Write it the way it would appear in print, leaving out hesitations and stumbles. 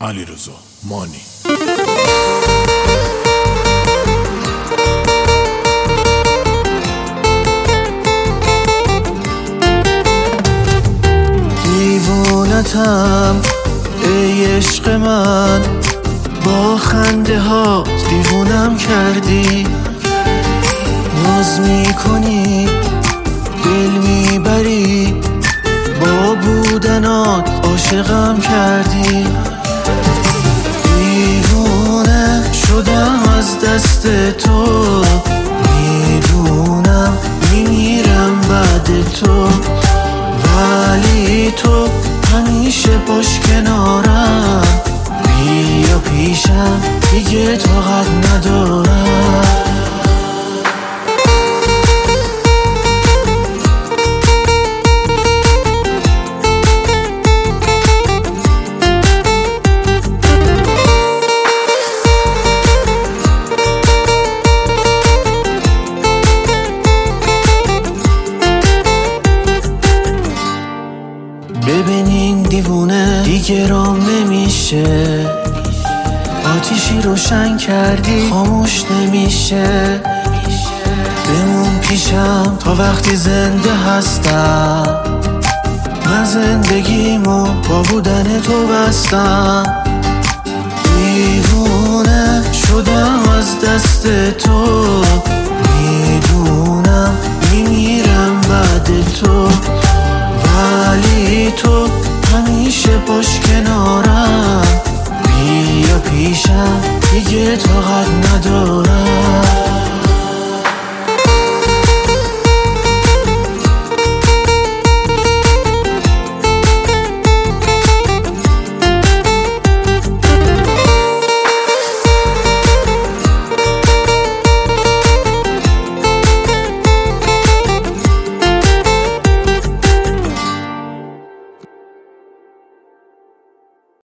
علیرضا مانی. دیوونتم ای عشق من، با خنده ها دیوونم کردی. ناز میکنی دل میبری، با بودنات عاشقم کردی. دیوونه شدم از دست تو، میدونم میمیرم بعد تو، ولی تو همیشه باش کنارم. بیا پیشم دیگه طاقت ندارم. ببینین دیوونه دیگه رام نمیشه، آتیشی روشن کردی خاموش نمیشه. بمون پیشم تا وقتی زنده هستم، من زندگیمو با بودن تو بستم. دیوونه شدم از دست تو، میدونم میمیرم بعد تو، ولی تو همیشه باش کنارم.